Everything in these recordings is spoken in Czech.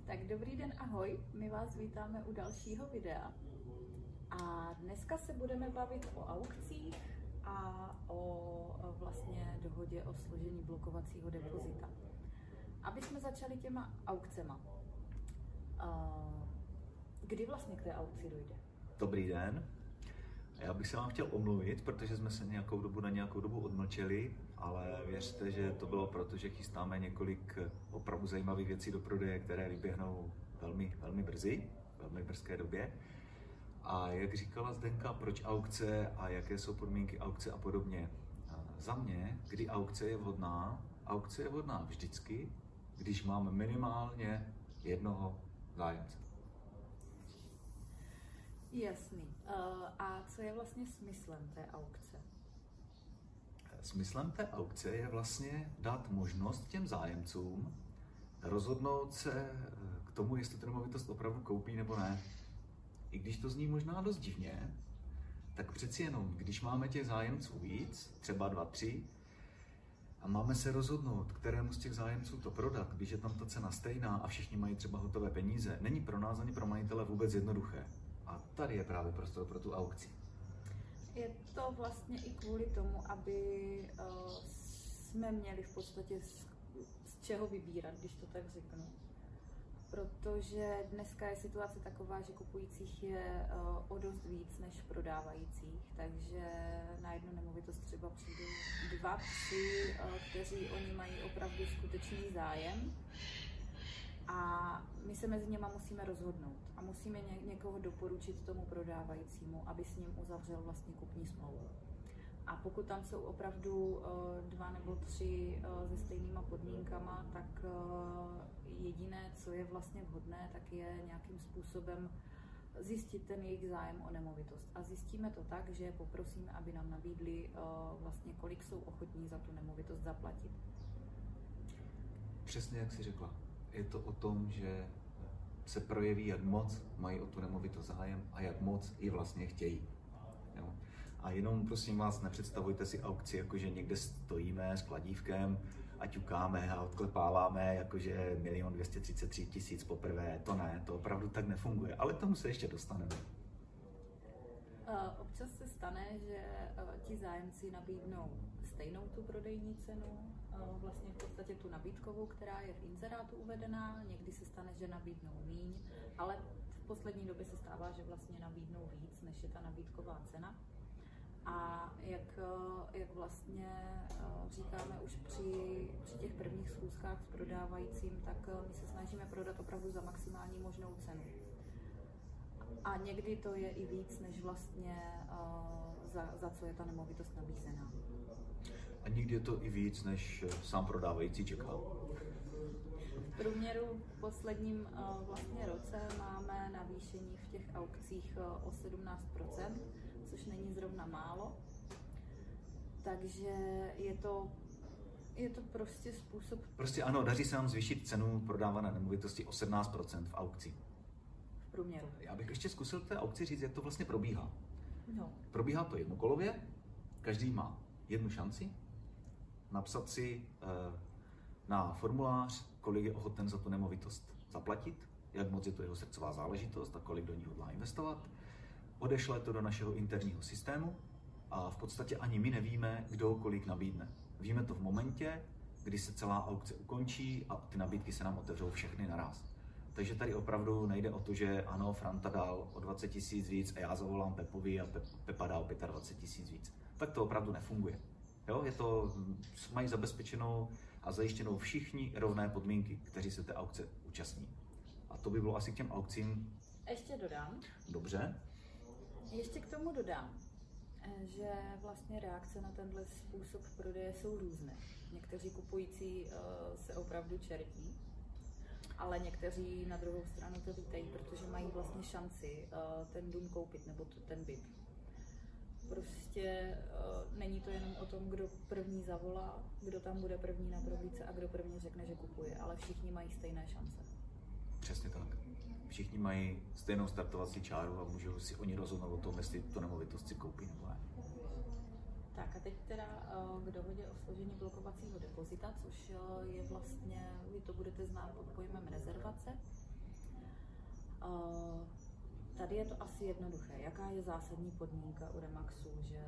Tak dobrý den, ahoj, my vás vítáme u dalšího videa. A dneska se budeme bavit o aukcích a o vlastně dohodě o složení blokovacího depozita. Aby jsme začali těma aukcema. Kdy vlastně k té aukci dojde? Dobrý den. Já bych se vám chtěl omluvit, protože jsme se na nějakou dobu odmlčeli, ale věřte, že to bylo proto, že chystáme několik opravdu zajímavých věcí do prodeje, které vyběhnou velmi brzy, v velmi brzké době. A jak říkala Zdenka, proč aukce a jaké jsou podmínky aukce a podobně. Za mě, kdy aukce je vhodná? Aukce je vhodná vždycky, když máme minimálně jednoho zájemce. Jasný. A co je vlastně smyslem té aukce? Smyslem té aukce je vlastně dát možnost těm zájemcům rozhodnout se k tomu, jestli tu nemovitost opravdu koupí nebo ne. I když to zní možná dost divně, tak přeci jenom, když máme těch zájemců víc, třeba 2, 3, a máme se rozhodnout, kterému z těch zájemců to prodat, když je tam ta cena stejná a všichni mají třeba hotové peníze, není pro nás ani pro majitele vůbec jednoduché. A tady je právě prostor pro tu aukci. Je to vlastně i kvůli tomu, aby jsme měli v podstatě z čeho vybírat, když to tak řeknu. Protože dneska je situace taková, že kupujících je o dost víc než prodávajících, takže na jednu nemovitost třeba přijdou 2, 3, kteří oni mají opravdu skutečný zájem. A my se mezi něma musíme rozhodnout a musíme někoho doporučit tomu prodávajícímu, aby s ním uzavřel vlastně kupní smlouvu. A pokud tam jsou opravdu 2 nebo 3 se stejnýma podmínkama, tak jediné, co je vlastně vhodné, tak je nějakým způsobem zjistit ten jejich zájem o nemovitost. A zjistíme to tak, že poprosíme, aby nám nabídli vlastně, kolik jsou ochotní za tu nemovitost zaplatit. Přesně jak jsi řekla. Je to o tom, že se projeví, jak moc mají o tu nemovitost zájem a jak moc ji vlastně chtějí. Jo? A jenom prosím vás, nepředstavujte si aukci, jakože někde stojíme s kladívkem a ťukáme a odklepáváme, jakože 1 233 000 poprvé. To ne, to opravdu tak nefunguje, ale k tomu se ještě dostaneme. Občas se stane, že ti zájemci nabídnou stejnou tu prodejní cenu, vlastně v podstatě tu nabídkovou, která je v inzerátu uvedená, někdy se stane, že nabídnou míň, ale v poslední době se stává, že vlastně nabídnou víc, než je ta nabídková cena. A jak vlastně říkáme už při těch prvních schůzkách s prodávajícím, tak my se snažíme prodat opravdu za maximální možnou cenu. A někdy to je i víc, než vlastně za co je ta nemovitost nabízená. A někdy je to i víc, než sám prodávající čekal. V průměru v posledním vlastně roce máme navýšení v těch aukcích o 17%, což není zrovna málo. Takže je to prostě způsob... Prostě ano, daří se nám zvýšit cenu prodávané nemovitosti o 17% v aukci. V průměru. Já bych ještě zkusil té aukci říct, jak to vlastně probíhá. No. Probíhá to jednokolově, každý má jednu šanci napsat si na formulář, kolik je ochoten za tu nemovitost zaplatit, jak moc je to jeho srdcová záležitost a kolik do ní hodlá investovat. Odešle to do našeho interního systému a v podstatě ani my nevíme, kdo kolik nabídne. Víme to v momentě, kdy se celá aukce ukončí a ty nabídky se nám otevřou všechny naraz. Takže tady opravdu nejde o to, že ano, Franta dal o 20 000 víc a já zavolám Pepovi a Pepa dá o 25 000 víc. Tak to opravdu nefunguje. Jo? Mají zabezpečenou a zajištěnou všichni rovné podmínky, kteří se té aukce účastní. A to by bylo asi k těm aukcím. Ještě dodám. Dobře. Ještě k tomu dodám, že vlastně reakce na tenhle způsob prodeje jsou různé. Někteří kupující se opravdu čertí, ale někteří na druhou stranu to vítají, protože mají vlastně šanci ten dům koupit nebo ten byt. Prostě není to jenom o tom, kdo první zavolá, kdo tam bude první na prohlídce a kdo první řekne, že kupuje, ale všichni mají stejné šance. Přesně tak. Všichni mají stejnou startovací čáru a můžou si oni rozhodnout o tom, jestli tu nemovitost si koupí nebo ne. Tak a teď teda k dohodě o složení blokovacího depozita, což je vlastně, vy to budete znát pod pojmem rezervace. Tady je to asi jednoduché. Jaká je zásadní podmínka u Remaxu, že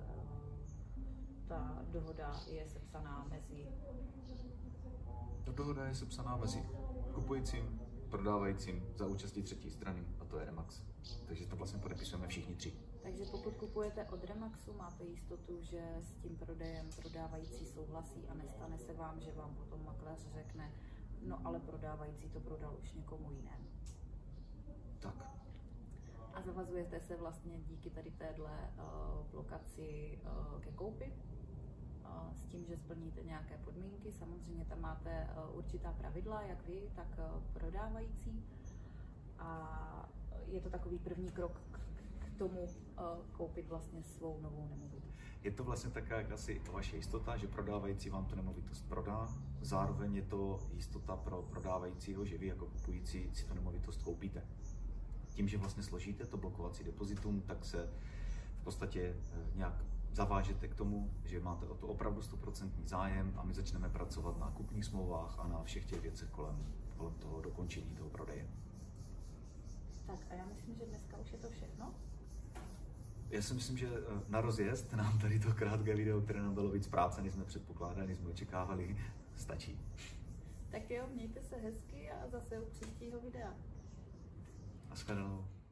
ta dohoda je sepsaná mezi... Ta dohoda je sepsaná mezi kupujícím, prodávajícím za účastí třetí strany, a to je Remax. Takže to vlastně podepisujeme všichni tři. Takže pokud kupujete od Remaxu, máte jistotu, že s tím prodejem prodávající souhlasí a nestane se vám, že vám potom makléř řekne, no ale prodávající to prodal už někomu jinému. Tak. A zavazujete se vlastně díky tady téhle blokaci ke koupi, s tím, že splníte nějaké podmínky. Samozřejmě tam máte určitá pravidla, jak vy, tak prodávající. A je to takový první krok k tomu koupit vlastně svou novou nemovitost. Je to vlastně taková asi vaše jistota, že prodávající vám tu nemovitost prodá. Zároveň je to jistota pro prodávajícího, že vy jako kupující si tu nemovitost koupíte. Tím, že vlastně složíte to blokovací depozitum, tak se v podstatě nějak zavážete k tomu, že máte o to opravdu 100% zájem a my začneme pracovat na kupních smlouvách a na všech těch věcech kolem toho dokončení toho prodeje. Tak a já myslím, že dneska už je to všechno. Já si myslím, že na rozjezd nám tady to krátké video, které nám dalo víc práce, než jsme předpokládali, než jsme očekávali, stačí. Tak jo, mějte se hezky a zase u příštího videa. Naschledanou.